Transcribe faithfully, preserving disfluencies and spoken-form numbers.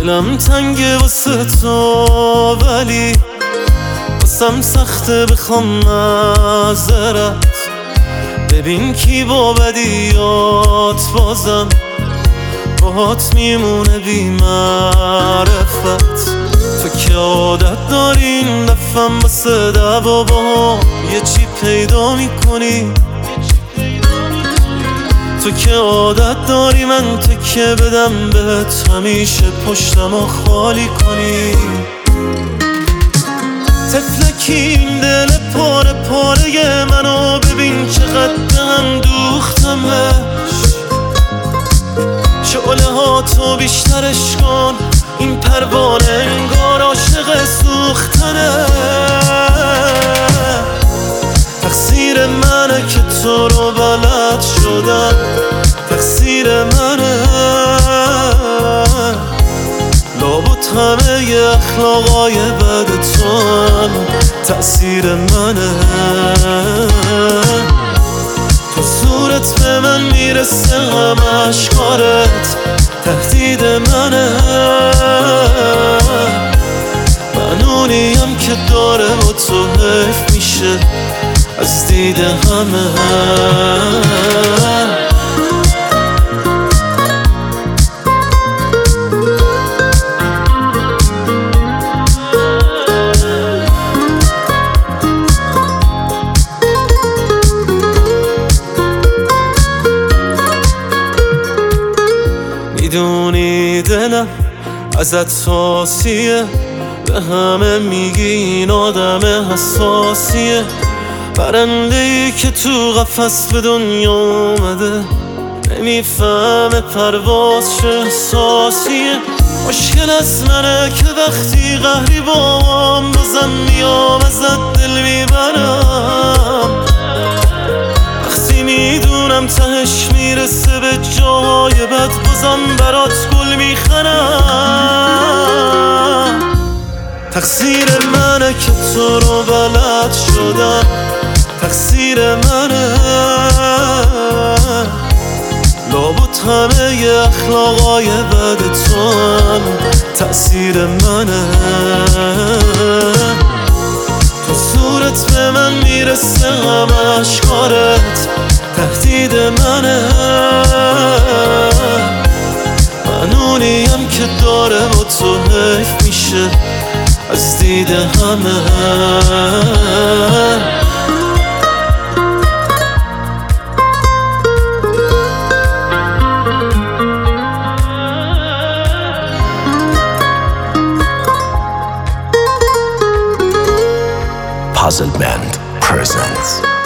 دلم تنگه واسه تو، ولی واسم سخته بخوام معذرت. ببین کی با بدیات بازم باهات میمونه بی معرفت. تو که عادت داری این دفعم واسه دعوا با یه چی پیدا میکنی. تو که عادت داری من تکیه بدم بهت، همیشه پشتم و خالی کنی. تفلکی این دل پاره پاره منو ببین چقدر هم دوختمش. شعله ها تو بیشترش کن، این پروانه انگار عاشق سوختنه. تقصیر منه که تو رو بلد شدم، تقصیر منه. لابد همه ی اخلاقای بد تو هم تأثیر منه. تو صورت به من میرسه همه اشکارت تهدید منه. من اونیم که داره با تو حیف میشه از دید همه. میدونی دلم ازت ساسیه، به همه میگی این آدم حساسیه. پرنده‌ای که تو قفس به دنیا اومده نمیفهمه پرواز چه احساسیه. مشکل از منه که وقتی قهری بام بازم میام ازت دل میبرم. وقتی میدونم تهش میرسه به جای بد بازم برات گل میخرم. تقصیر منه که تو رو بلد شدم، تقصیر منه. لابد همه ی اخلاقای بد تو هم تأثیر منه. تو صورت به من میرسه همه اشکارت تهدید منه. من اونیم که داره با تو حیف میشه از دید همه. Puzzle Band presents